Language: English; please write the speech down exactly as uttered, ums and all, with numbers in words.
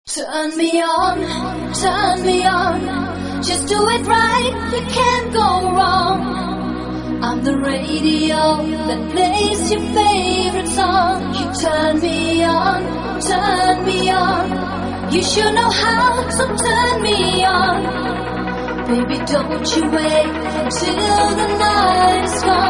Turn me on, turn me on. Just do it right, you can't go wrong. I'm the radio that plays your favorite song. You turn me on, turn me on. You should know how, so turn me on. Baby, don't you wait until the night is gone.